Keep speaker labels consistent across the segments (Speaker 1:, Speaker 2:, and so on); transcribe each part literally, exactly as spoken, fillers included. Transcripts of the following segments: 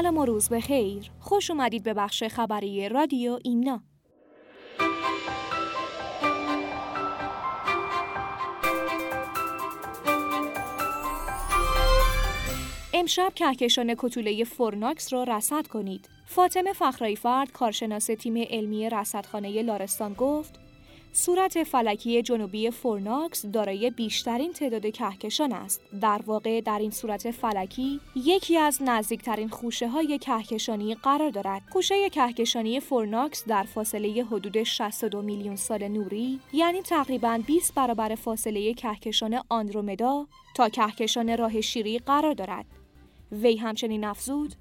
Speaker 1: سلام و روز بخیر. خوش اومدید به بخش خبری رادیو ایمنا. امشب کهکشان کوتوله فورناکس رو رصد کنید. فاطمه فخرایی‌فرد، کارشناس تیم علمی رصدخانه لارستان گفت: صورت فلکی جنوبی فورناکس دارای بیشترین تعداد کهکشان است. در واقع در این صورت فلکی یکی از نزدیکترین خوشه‌های کهکشانی قرار دارد. خوشه کهکشانی فورناکس در فاصله حدود شصت و دو میلیون سال نوری، یعنی تقریباً بیست برابر فاصله کهکشان آندرومدا تا کهکشان راه شیری قرار دارد. وی همچنین افزود: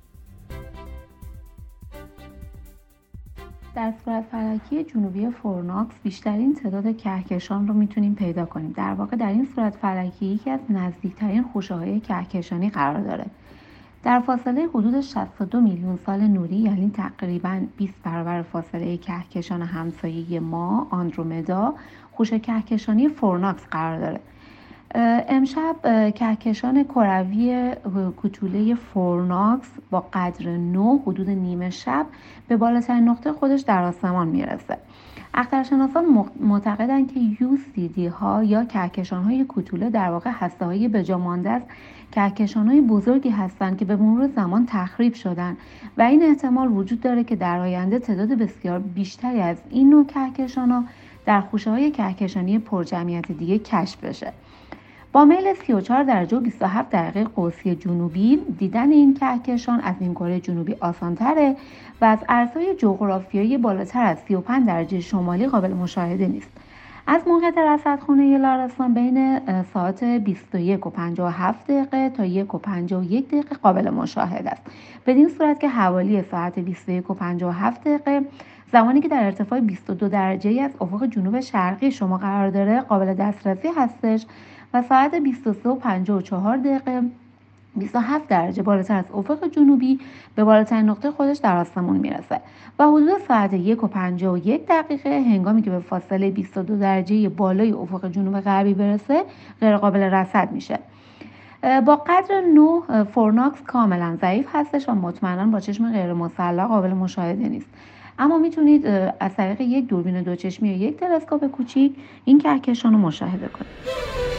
Speaker 2: در صورت فلکی جنوبی فورناکس بیشترین تعداد کهکشان رو میتونیم پیدا کنیم. در واقع در این صورت فلکی یکی از نزدیکترین خوشه‌های کهکشانی قرار داره. در فاصله حدود شصت و دو میلیون سال نوری، یعنی تقریباً بیست برابر فاصله کهکشان همسایه ما آندرومدا، خوشه کهکشانی فورناکس قرار داره. امشب کهکشان کروی کوتوله فورناکس با قدر نه حدود نیمه شب به بالاترین نقطه خودش در آسمان میرسه. اخترشناسان معتقدند که یو سی دی ها یا کهکشان های کوتوله در واقع هسته های بجا مانده از کهکشان های بزرگی هستند که به مرور زمان تخریب شدن و این احتمال وجود داره که در آینده تعداد بسیار بیشتری از این نوع کهکشان ها در خوشه های کهکشانی پرجمعیت دیگه کشف بشه. با میل سی و چهار درجه و بیست و هفت دقیقه قوسی جنوبی دیدن این کهکشان از این کره جنوبی آسان‌تره و از عرضهای جغرافیایی بالاتر از سی و پنج درجه شمالی قابل مشاهده نیست. از موقعیت رصدخانه لارستان بین ساعت بیست و یک و پنجاه و هفت دقیقه تا یک و پنجاه و یک دقیقه قابل مشاهده است. بدین صورت که حوالی ساعت بیست و یک و پنجاه و هفت دقیقه، زمانی که در ارتفاع بیست و دو درجه از افق جنوب شرقی شما قرار داره، قابل دسترسی هستش و ساعت بیست و سه و پنجاه و چهار دقیقه بیست و هفت درجه بالاتر از افق جنوبی به بالاترین نقطه خودش در آسمون میرسه و حدود ساعت یک و پنجاه و یک دقیقه هنگامی که به فاصله بیست و دو درجه بالای افق جنوب غربی برسه غیر قابل رصد میشه. با قدر نه فورناکس کاملا ضعیف هستش و مطمئنا با چشم غیر مسلح قابل مشاهده نیست، اما میتونید از طریق یک دوربین دوچشمی یا یک تلسکوپ کوچیک این کهکشان رو مشاهده کنید.